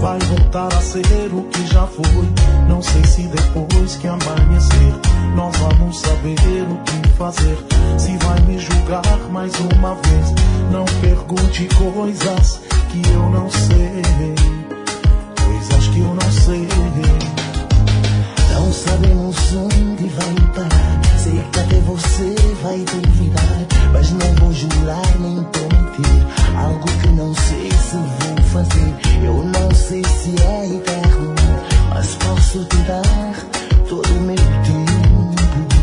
vai voltar a ser o que já foi. Não sei se depois que amanhecer nós vamos saber o que fazer. Se vai me julgar mais uma vez, não pergunte coisas que eu não sei, coisas que eu não sei. Não sabemos onde vai parar, sei que até você vai duvidar, mas não vou jurar nem prometer algo que não sei se vou fazer. Eu não sei se é eterno, mas posso te dar todo o meu tempo.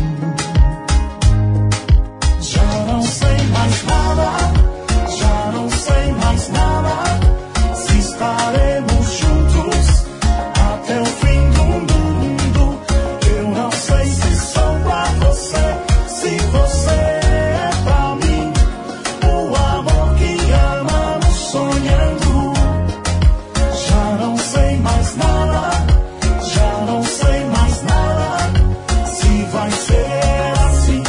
Já não sei mais nada, já não sei mais nada, se estaremos juntos até o fim do mundo. Eu não sei se sou pra você, se você é pra mim, o amor que amamos sonhando. Já não sei mais nada, já não sei mais nada, se vai ser assim.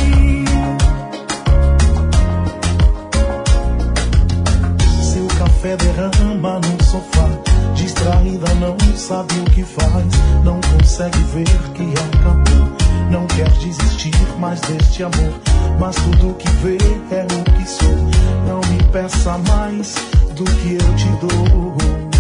Seu café derrama no sofá, distraída não sabe o que faz, não consegue ver que acabou, não quer desistir mais deste amor, mas tudo que vê é o que sou. Não me peça mais do que eu te dou.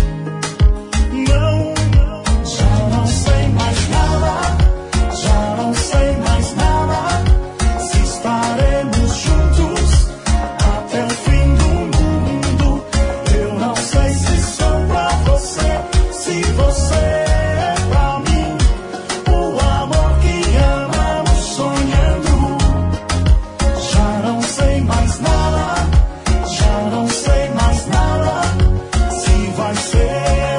Não, já não sei mais nada, já não sei mais nada, se estaremos juntos até o fim do mundo. Eu não sei se sou pra você, se você é pra mim, o amor que amamos sonhando. Já não sei mais nada, já não sei mais nada, se vai ser